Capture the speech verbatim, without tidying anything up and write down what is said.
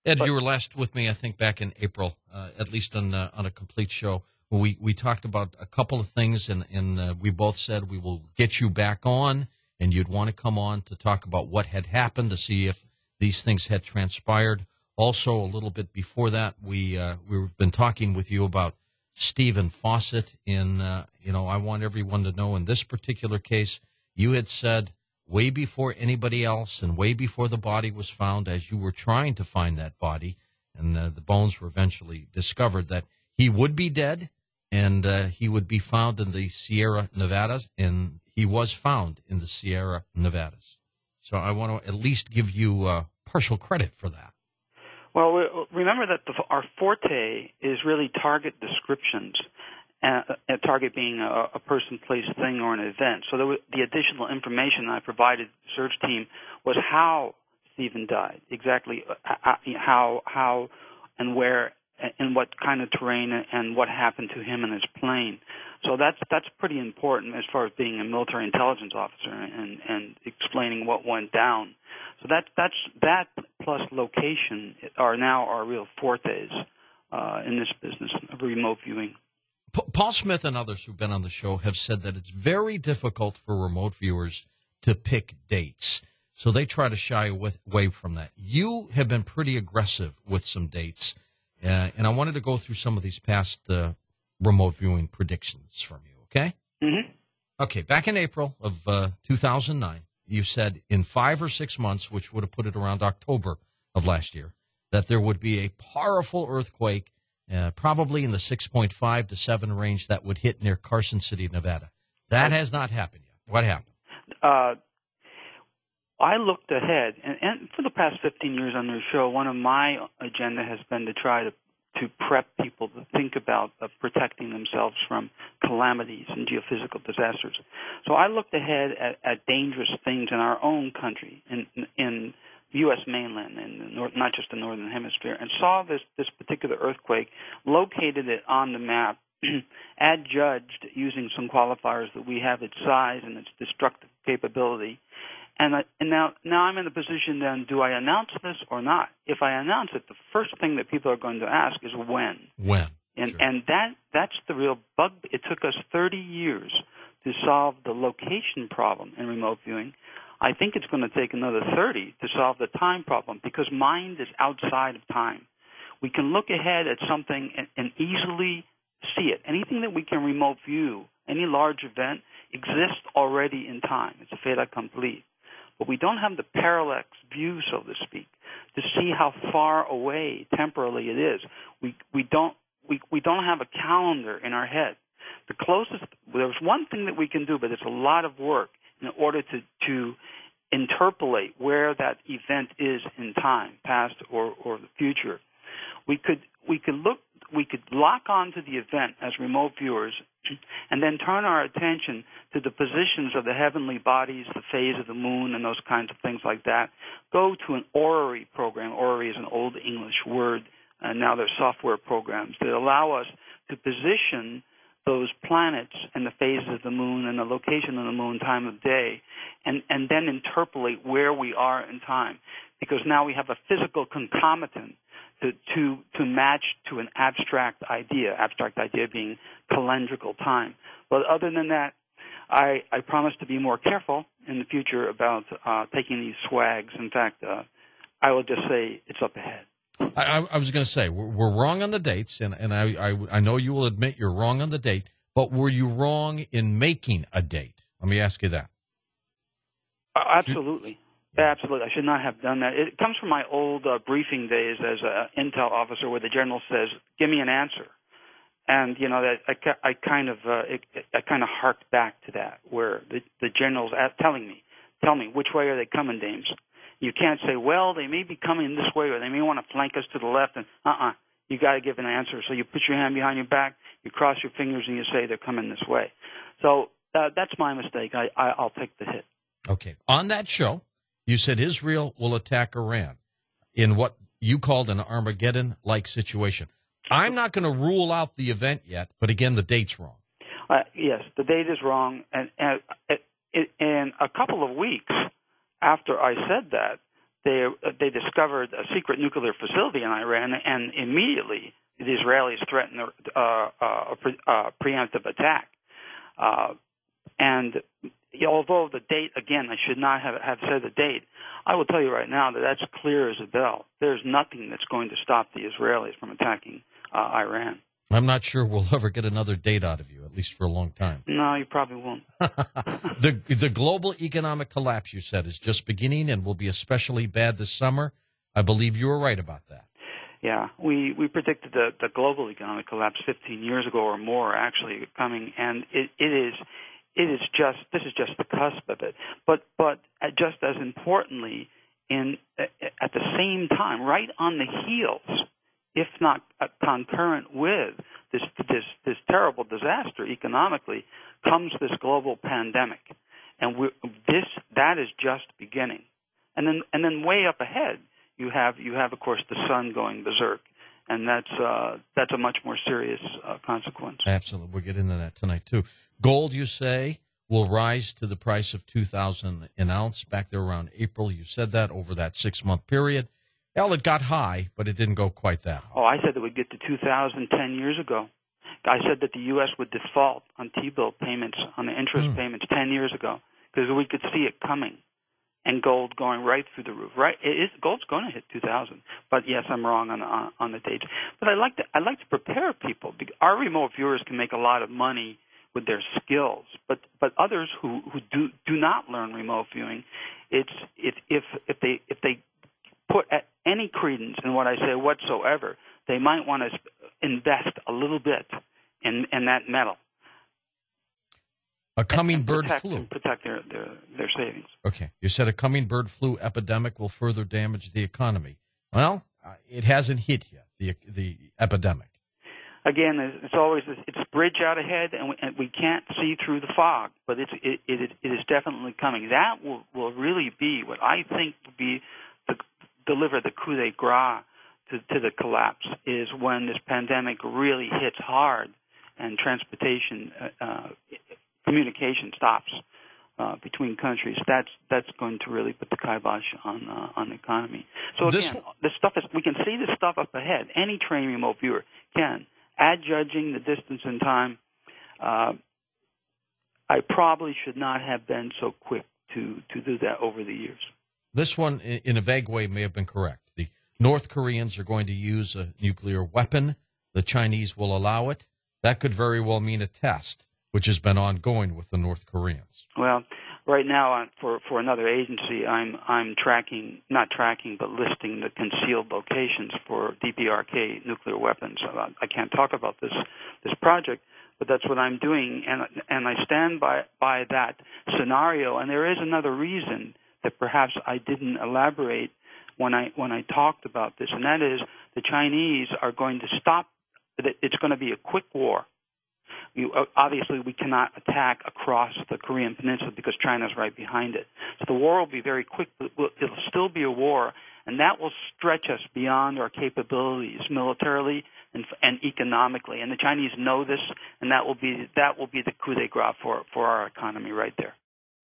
Ed, But you were last with me, I think, back in April, uh, at least on uh, on a complete show. We we talked about a couple of things, and, and uh, we both said we will get you back on, and you'd want to come on to talk about what had happened, to see if these things had transpired. Also, a little bit before that, we uh, we've been talking with you about Stephen Fawcett. In uh, you know, I want everyone to know in this particular case, you had said, way before anybody else and way before the body was found, as you were trying to find that body, and uh, the bones were eventually discovered, that he would be dead and uh, he would be found in the Sierra Nevadas, and he was found in the Sierra Nevadas. So I want to at least give you uh, partial credit for that. well, we- remember that the, our forte is really target descriptions. Uh, a target being a, a person, place, thing, or an event. So there was, the additional information I provided the search team was how Stephen died, exactly how, how, and where, and what kind of terrain, and what happened to him and his plane. So that's that's pretty important as far as being a military intelligence officer and, and explaining what went down. So that that's that plus location are now our real fortes uh, in this business of remote viewing. Paul Smith and others who've been on the show have said that it's very difficult for remote viewers to pick dates. So they try to shy away from that. You have been pretty aggressive with some dates, uh, and I wanted to go through some of these past uh, remote viewing predictions from you, okay? Mm-hmm. Okay, back in April of uh, two thousand nine, you said in five or six months, which would have put it around October of last year, that there would be a powerful earthquake, Uh, probably in the six point five to seven range, that would hit near Carson City, Nevada. That has not happened yet. What happened? Uh, I looked ahead, and, and for the past fifteen years on this show, one of my agenda has been to try to, to prep people to think about uh, protecting themselves from calamities and geophysical disasters. So I looked ahead at, at dangerous things in our own country, in, in U S mainland, and north, not just the northern hemisphere, and saw this, this particular earthquake, located it on the map, adjudged using some qualifiers that we have its size and its destructive capability. And, I, and now, now I'm in the position then, do I announce this or not? If I announce it, the first thing that people are going to ask is when. When. And, Sure. and that that's the real bug. It took us thirty years to solve the location problem in remote viewing. I think it's going to take another thirty to solve the time problem, because mind is outside of time. We can look ahead at something and, and easily see it. Anything that we can remote view, any large event, exists already in time. It's a fait accompli. But we don't have the parallax view, so to speak, to see how far away temporally it is. We we don't we, we don't have a calendar in our head. The closest, there's one thing that we can do, but it's a lot of work in order to, to interpolate where that event is in time, past or, or the future. We could we could look we could lock onto the event as remote viewers, and then turn our attention to the positions of the heavenly bodies, the phase of the moon, and those kinds of things like that. Go to an orrery program. Orrery is an old English word, and now there's software programs that allow us to position those planets and the phases of the moon and the location of the moon, time of day, and, and then interpolate where we are in time. Because now we have a physical concomitant to, to, to match to an abstract idea, abstract idea being calendrical time. But other than that, I, I promise to be more careful in the future about uh, taking these swags. In fact, uh, I will just say it's up ahead. I, I was going to say, we're, we're wrong on the dates, and, and I, I, I know you will admit you're wrong on the date, but were you wrong in making a date? Let me ask you that. Uh, absolutely. Absolutely. I should not have done that. It comes from my old uh, briefing days as an intel officer, where the general says, give me an answer. And, you know, that I, I kind of uh, it, I kind of harked back to that, where the, the general's at telling me, tell me, which way are they coming, dames? You can't say, well, they may be coming this way, or they may want to flank us to the left. And uh-uh, you got to give an answer. So you put your hand behind your back, you cross your fingers, and you say they're coming this way. So uh, that's my mistake. I, I, I'll take the hit. Okay. On that show, you said Israel will attack Iran in what you called an Armageddon-like situation. I'm not going to rule out the event yet, but again, the date's wrong. Uh, yes, the date is wrong. And, and, and in a couple of weeks after I said that, they they discovered a secret nuclear facility in Iran, and immediately the Israelis threatened uh, uh, a, pre- uh, preemptive attack. Uh, and although the date, again, I should not have, have said the date, I will tell you right now that that's clear as a bell. There's nothing that's going to stop the Israelis from attacking uh, Iran. I'm not sure we'll ever get another date out of you, at least for a long time. No, you probably won't. the the global economic collapse, you said, is just beginning and will be especially bad this summer. I believe you were right about that. Yeah, we, we predicted the, the global economic collapse fifteen years ago or more, actually coming, and it, it is it is just this is just the cusp of it. But but just as importantly, in at the same time, right on the heels, if not concurrent with this this this terrible disaster economically, comes this global pandemic, and we this that is just beginning, and then and then way up ahead. You have, you have, of course, the sun going berserk, and that's uh, that's a much more serious uh, consequence. Absolutely, we'll get into that tonight too. Gold, you say, will rise to the price of two thousand an ounce back there around April. You said that over that six month period. Well, it got high, but it didn't go quite that high. Oh, I said that we'd get to two thousand ten years ago. I said that the U S would default on T-bill payments, on the interest mm. payments, ten years ago, because we could see it coming. And gold going right through the roof. Right, it is, gold's going to hit two thousand. But yes, I'm wrong on, on on the dates. But I like to I like to prepare people. Our remote viewers can make a lot of money with their skills, but but others who, who do do not learn remote viewing, it's if if if they if they put any credence in what I say whatsoever, they might want to invest a little bit in in that metal. A coming and bird protect, flu. And protect their, their, their savings. Okay. You said a coming bird flu epidemic will further damage the economy. Well, uh, it hasn't hit yet, the the epidemic. Again, it's always it's a bridge out ahead, and we, and we can't see through the fog, but it's, it, it, it is definitely coming. That will, will really be what I think will be the, deliver the coup de grace to, to the collapse, is when this pandemic really hits hard and transportation uh, communication stops uh, between countries. That's that's going to really put the kibosh on uh, on the economy. So again, this, this stuff is we can see this stuff up ahead. Any trained remote viewer can. Add judging the distance and time. Uh, I probably should not have been so quick to to do that over the years. This one, in a vague way, may have been correct. The North Koreans are going to use a nuclear weapon. The Chinese will allow it. That could very well mean a test, which has been ongoing with the North Koreans. Well, right now, for for another agency, I'm I'm tracking, not tracking, but listing the concealed locations for D P R K nuclear weapons. I can't talk about this this project, but that's what I'm doing, and and I stand by by that scenario. And there is another reason that perhaps I didn't elaborate when I when I talked about this, and that is the Chinese are going to stop. It's going to be a quick war. You, obviously, we cannot attack across the Korean Peninsula because China's right behind it. So the war will be very quick, but it'll still be a war, and that will stretch us beyond our capabilities militarily and, and economically. And the Chinese know this, and that will be that will be the coup de grace for, for our economy right there.